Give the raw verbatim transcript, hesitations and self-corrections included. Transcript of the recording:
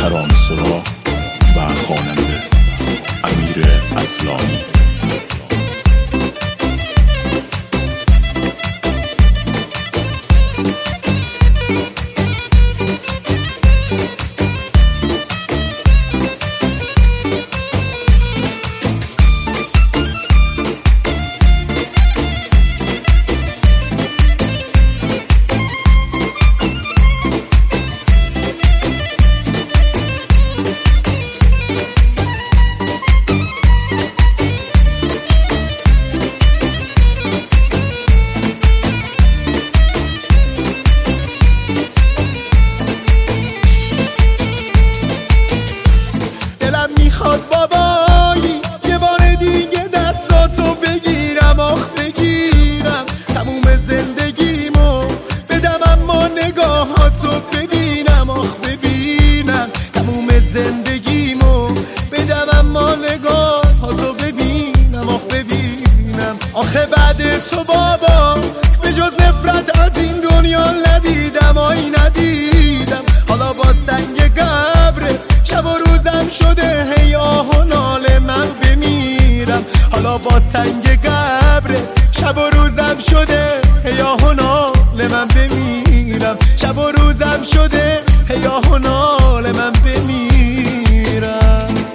ترانه‌سرا و خواننده امیر اصلانی. میخواد بابایی یه بار دیگه دستاتو بگیرم، آخ بگیرم تموم زندگیمو بدم اما نگاهاتو ببینم، آخ ببینم تموم زندگیمو بدم اما نگاهاتو ببینم، آخ ببینم. آخه بعد تو بابا به جز نفرت از این دنیا ندیدم، آی ندیدم. حالا با سنگ قبرت شب و روزم شده هی آه و ناله من بمیرم. حالا با سنگ قبرت شب و روزم شده هی آه و ناله من بمیرم. شب و روزم شده هی آه و ناله من بمیرم.